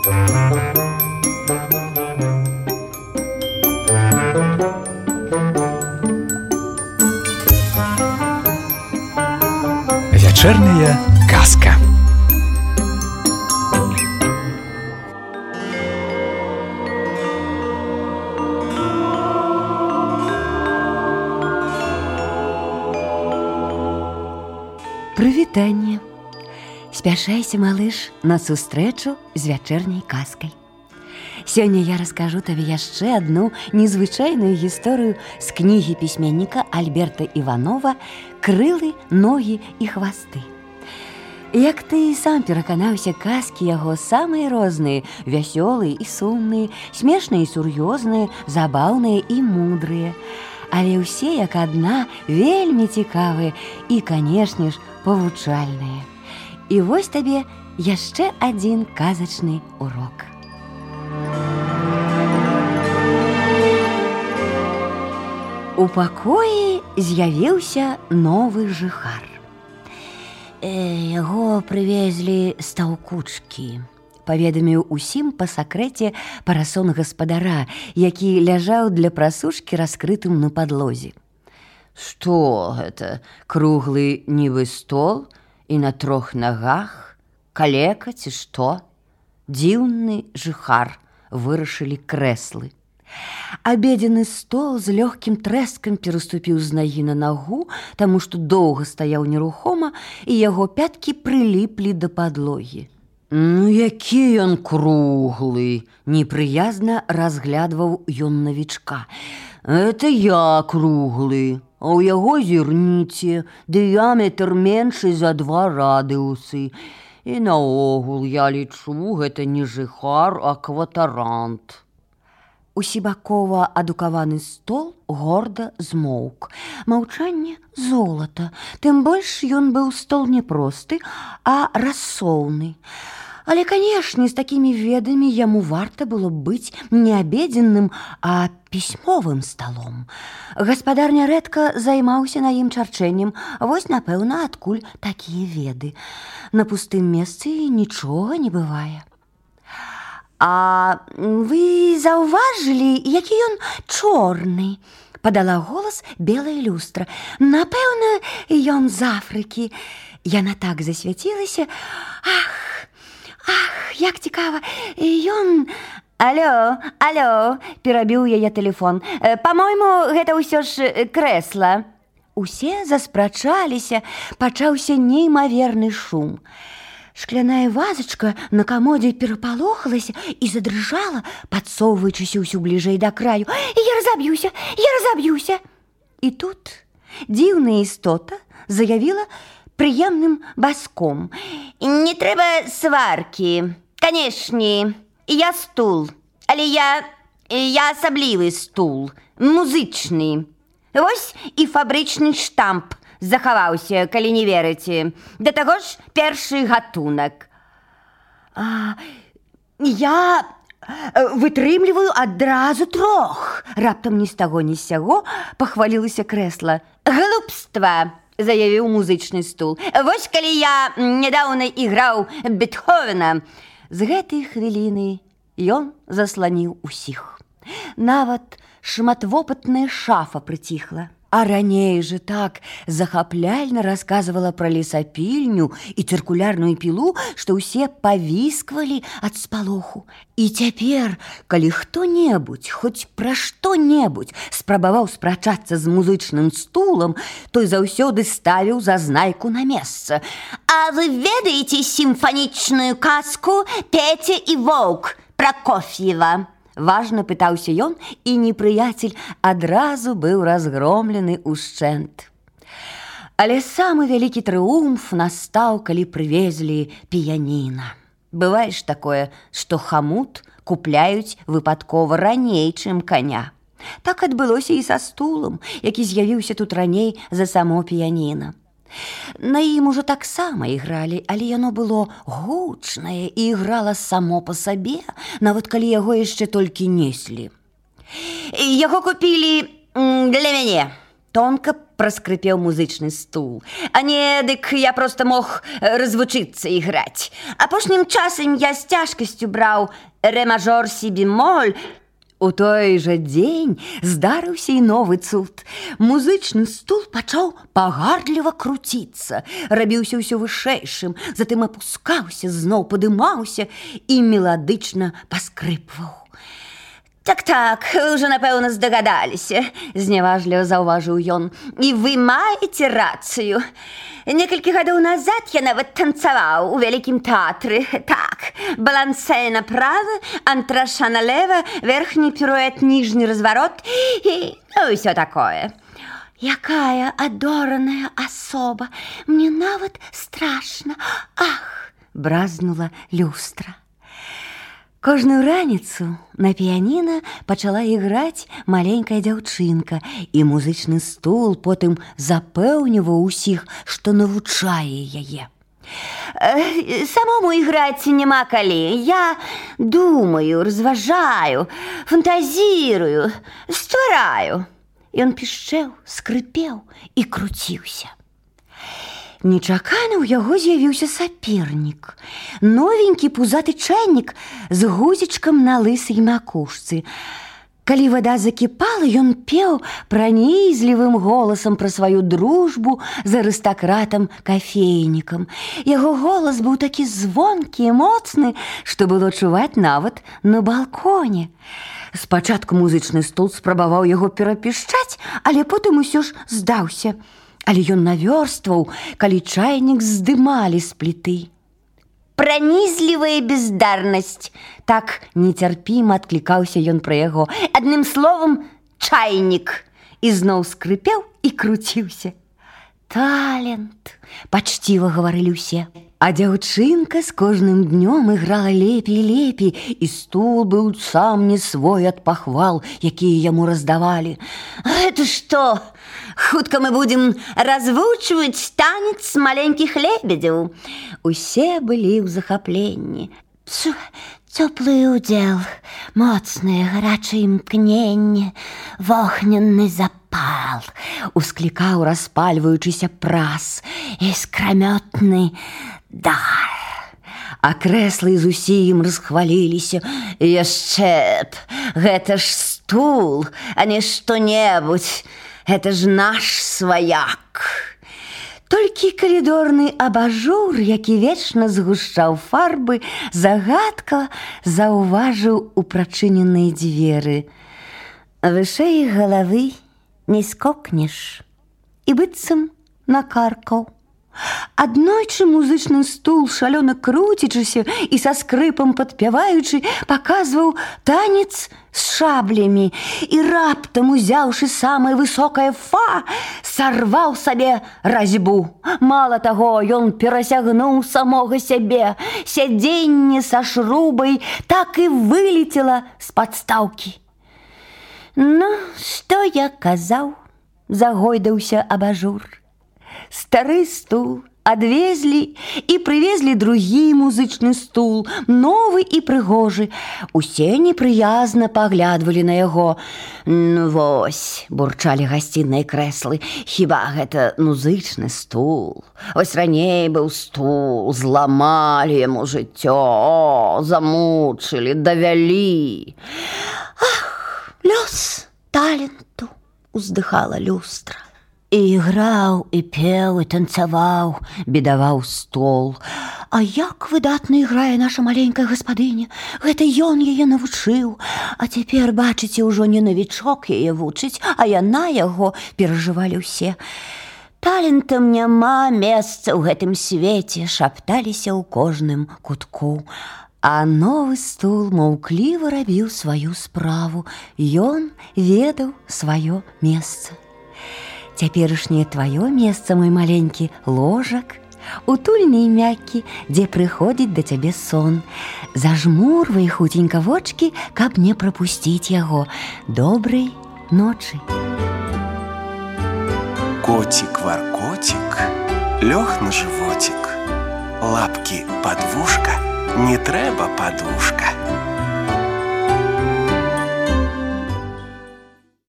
Вечерняя казка. Прывітанне. Спяшайся, малыш, на сустрэчу з вячэрняй казкай. Сёння я раскажу табе яшчэ адну незвычайную гісторыю з кнігі пісьменніка Альберта Іванова «Крылы, ногі і хвасты». Як ты сам пераканаўся, казкі яго самыя розныя, вясёлыя і сумныя, смешныя і сур'ёзныя, забаўныя і мудрыя. Але ўсе, як адна, вельмі цікавыя і, канешне ж, павучальныя. І вось табе яшчэ адзін казачны урок. У пакоі з'явіўся новы жыхар. Яго прывезлі з таўкучкі, паведаміў усім па сакрэце парасон гаспадара, які ляжаў для прасушкі раскрытым на падлозе. Што гэта? Круглы нібы стол і на 3 нагах? Калека ці што? Дзіўны жыхар, вырашылі крэслы. Абедзены стол з лёгкім трэскам пераступіў з нагі на нагу, таму што доўга стаяў нерухома, і яго пяткі прыліплі да падлогі. Які ён круглы! Непрыязна разглядваў ён навічка. Это я круглы, а ў яго зірніце, дыяметр меншы за 2 радыусы. І наогул, я лічу, гэта не жыхар, а кватарант. Усебакова адукаваны стол горда змоўк. Маўчанне золата. Тым больш ён быў стол не просты, а рассоўны. Але, канешне, з такімі ведамі яму варта было быць не абедзенным, а пісьмовым сталом. Гаспадар нярэдка займаўся на ім чарчэннем, вось, напэўна, адкуль такія веды. На пустым месцы нічога не бывае. А вы заўважылі, які ён чорны? Падала голас белая люстра. Напэўна, ён з Афрыкі. Яна так засвяцілася. Ах, як цікава. Ён... Алё, перабіў яе тэлефон. Па-мойму, гэта ўсё ж крэсла. Усе заспрачаліся, пачаўся неймаверны шум. Шкляная вазачка на камодзе перапалохалася і задрыжала, падсоўваючыся ўсё бліжэй да краю. Я разаб'юся! І тут дзіўная істота заявіла прыемным баском. Не трэба сваркі. Канешне, я стул, але я асаблівы стул, музычны. Вось і фабрычны штамп захаваўся, калі не верыце. Да таго ж першы гатунак. Я вытрымліваю адразу 3. Раптам ні з таго, ні з сяго пахвалілася крэсла. Глупства, заявіў музычны стул. Вось калі я нядаўна іграў Бетховена. З гэтай хвіліны ён засланіў усіх. Нават шматвопытная шафа прыціхла. А раней же так захапляльна расказвала пра лесапільню і цыркулярную пілу, што ўсе павісквалі ад спалоху. І цяпер, калі хто-небудзь, хоць пра што-небудзь спрабаваў спрачацца з музычным стулам, той заўсёды ставіў зазнайку на месца. А вы ведаеце сімфанічную казку «Петя і воўк» Пракоф'ева? Важна пытаўся ён, і непрыяцель адразу быў разгромлены ўшчэнт. Але самы вялікі трыумф настаў, калі прывезлі піяніна. Бывае ж такое, што хамут купляюць выпадкова раней, чым каня. Так адбылося і са стулам, які з'явіўся тут раней за само піяніна. На ім ужо таксама ігралі, але яно было гучнае і іграла само па сабе, нават калі яго яшчэ толькі неслі. Яго купілі для мяне. Тонко проскрипел музычны стул. А не, дык я просто мог развучыцца іграць. Апошнім часам я з цяжкасцю браў ре-мажор сі-бемоль. У той жа дзень здарыўся і новы цуд. Музычны стул пачаў пагардліва круціцца, рабіўся ўсё вышэйшым, затым апускаўся, зноў падымаўся і меладычна паскрыпваў. Так, уже, напэўна, здагадаліся, зняважліва заўважыў ён. І вы маеце рацыю. Некалькі гадоў назад я нават танцаваў у вялікім тэатры. Так, балансэ направа, антраша налева, верхні піруэт, ніжні разварот і ўсё такое. Якая адораная асоба, мне нават страшна. Ах, бразнула люстра. Кожную раніцу на піяніна пачала іграць маленькая дзяўчынка, і музычны стул потым запэўніваў усіх, што навучае яе. Самому іграць няма калі. Я думаю, разважаю, фантазірую, ствараю. Ён пішчэў, скрыпеў і круціўся. Нечакана ў яго з'явіўся сапернік. Новенькі пузаты чайнік з гузічкам на лысай макушцы. Калі вада закіпала, ён пеў пранізлівым голасам пра сваю дружбу з арыстакратам-кафейнікам. Яго голас быў такі звонкі і моцны, што было чуваць нават на балконе. Спачатку музычны стул спрабаваў яго перапішчаць, але потым усё ж здаўся. Але ён навёрстваў, калі чайнік здымалі з пліты. Пранізлівая бездарнасць. Так нецярпіма адклікаўся ён пра яго. Адным словам, чайнік. І зноў скрыпеў і круціўся. Талент, пачціва гаварылі ўсе. А дзяўчынка з кожным днём іграла лепей і лепей, і стул быў сам не свой ад пахвал, якія яму раздавалі. Гэта што? Хутка мы будзем развучваць танец маленькіх лебедзяў. Усе былі ў захапленні. Цёплы ўдзел, моцнае гарачае імкненне, вогненны запал, усклікаў распальваючыся прас, іскрамётны дар. А крэслы зусім расхваліліся. Яшчэ б, гэта ж стул, а не што-небудзь. Гэта ж наш сваяк. Толькі калідорны абажур, які вечна згушчаў фарбы, загадкава заўважыў у прачыненыя дзверы. Вышэй галавы не скокнеш. І быццам накаркаў. Аднойчы музычны стул, шалёна круцячыся і са скрыпам падпяваючы, паказваў танец з шаблямі і раптам, узяўшы самае высокае фа, сарваў сабе разьбу. Мала таго, ён перасягнуў самога сябе. Сядзенне са шрубай так і вылецела з падстаўкі. Ну, што я казаў, загойдаўся абажур. Стары стул адвезлі і прывезлі другі музычны стул, новы і прыгожы. Усе непрыязна паглядвалі на яго. Ну вось, бурчалі гасцінныя крэслы, хіба гэта музычны стул? Вось раней быў стул, зламалі яму жыццё, замучылі, давялі. Ах, лёс таленту, уздыхала люстра. І іграў, і пеў, і танцаваў, бедаваў стол. А як выдатна іграе наша маленькая гаспадыня. Гэта ён яе навучыў. А цяпер, бачыце, ужо не навічок яе вучыць, а яна яго, перажывалі ўсе. Талентам няма месца ў гэтым свеце, шапталіся ў кожным кутку. А новы стул маўкліва рабіў сваю справу. Ён ведаў сваё месца. Цяперашняе тваё месца, мой маленькі, ложак, утульны і мяккі, дзе прыходзіць да цябе сон. Зажмурвай хуценька вочкі, каб не прапусціць яго. Добрай ночы. Котик-воркотик лёг на животик. Лапки под вушка, не трэба подушка.